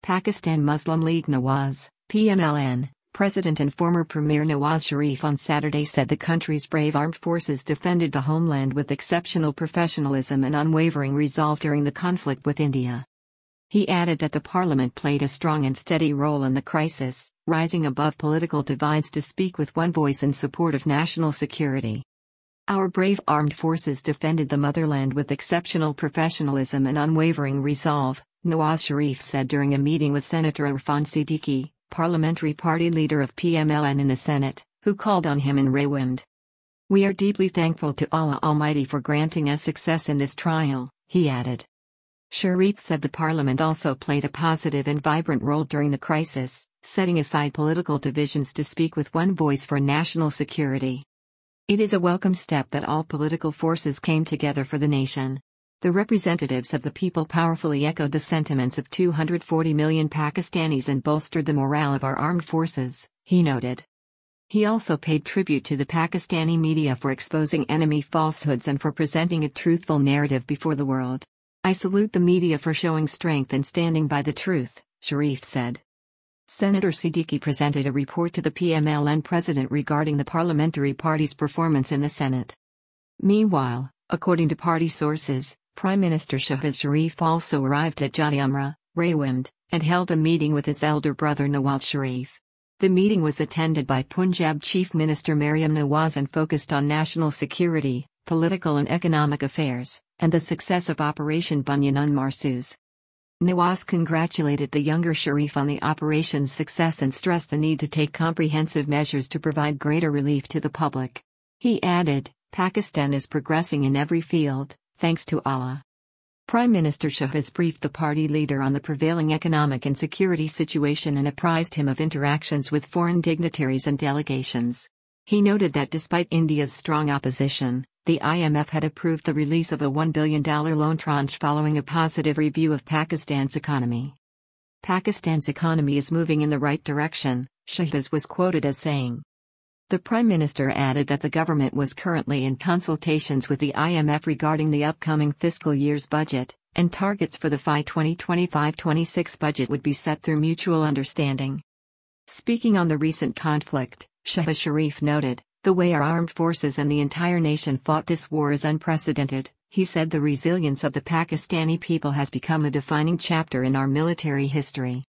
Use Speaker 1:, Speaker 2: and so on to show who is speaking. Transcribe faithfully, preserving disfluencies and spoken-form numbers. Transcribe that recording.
Speaker 1: Pakistan Muslim League Nawaz, P M L N, President and former Premier Nawaz Sharif on Saturday said the country's brave armed forces defended the homeland with exceptional professionalism and unwavering resolve during the conflict with India. He added that the parliament played a strong and steady role in the crisis, rising above political divides to speak with one voice in support of national security. Our brave armed forces defended the motherland with exceptional professionalism and unwavering resolve, Nawaz Sharif said during a meeting with Senator Irfan Siddiqui, parliamentary party leader of P M L N in the Senate, who called on him in Rawalpindi. "We are deeply thankful to Allah Almighty for granting us success in this trial," he added. Sharif said the parliament also played a positive and vibrant role during the crisis, setting aside political divisions to speak with one voice for national security. "It is a welcome step that all political forces came together for the nation. The representatives of the people powerfully echoed the sentiments of two hundred forty million Pakistanis and bolstered the morale of our armed forces," he noted. He also paid tribute to the Pakistani media for exposing enemy falsehoods and for presenting a truthful narrative before the world. "I salute the media for showing strength and standing by the truth," Sharif said. Senator Siddiqui presented a report to the P M L N president regarding the parliamentary party's performance in the Senate. Meanwhile, according to party sources, Prime Minister Shahbaz Sharif also arrived at Jati Umrah, Rawalpindi, and held a meeting with his elder brother Nawaz Sharif. The meeting was attended by Punjab Chief Minister Maryam Nawaz and focused on national security, political and economic affairs, and the success of Operation Bunyan Mahsoos. Nawaz congratulated the younger Sharif on the operation's success and stressed the need to take comprehensive measures to provide greater relief to the public. He added, "Pakistan is progressing in every field, thanks to Allah." Prime Minister Shahbaz briefed the party leader on the prevailing economic and security situation and apprised him of interactions with foreign dignitaries and delegations. He noted that despite India's strong opposition, the I M F had approved the release of a one billion dollars loan tranche following a positive review of Pakistan's economy. "Pakistan's economy is moving in the right direction," Shahbaz was quoted as saying. The Prime Minister added that the government was currently in consultations with the I M F regarding the upcoming fiscal year's budget, and targets for the F Y twenty twenty-five twenty-six budget would be set through mutual understanding. Speaking on the recent conflict, Shahbaz Sharif noted, "The way our armed forces and the entire nation fought this war is unprecedented." He said the resilience of the Pakistani people has become a defining chapter in our military history.